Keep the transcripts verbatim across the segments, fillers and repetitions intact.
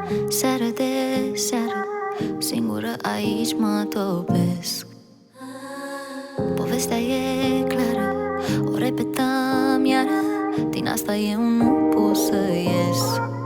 Seară de seară, singură aici mă topesc. Povestea e clară, o repetăm iară, din asta eu nu pot să ies.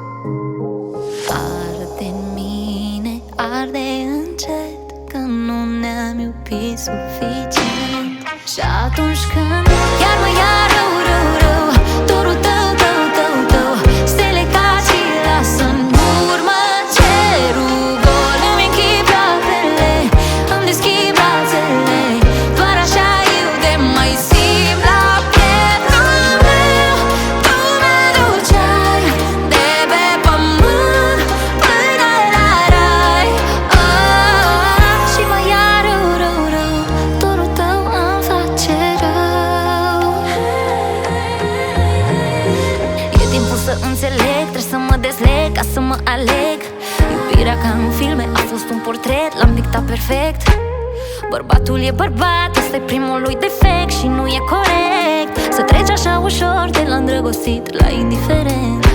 Arde-n mine, arde încet, că nu ne-am iubit suficient. Și atunci când iar mă ia rău, rău, rău, dorul tău, tău, tău, tău, stele cad și lasă-n urmă cerul gol. Îmi închid ploapele, îmi deschid brațele, doar așa eu te mai simt la pieptul meu. Tu mă duceai de pe pământ până la rai, oh, și mă ia rău, rău, rău, dorul tău îmi face rău. E timpul să înțeleg, trebuie să mă dezleg ca să mă aleg. Iubirea ca în filme a fost un portret, l-am dictat perfect. Bărbatul e bărbat, ăsta-i primul lui defect și nu e corect să treci așa ușor de la îndrăgostit la indiferent.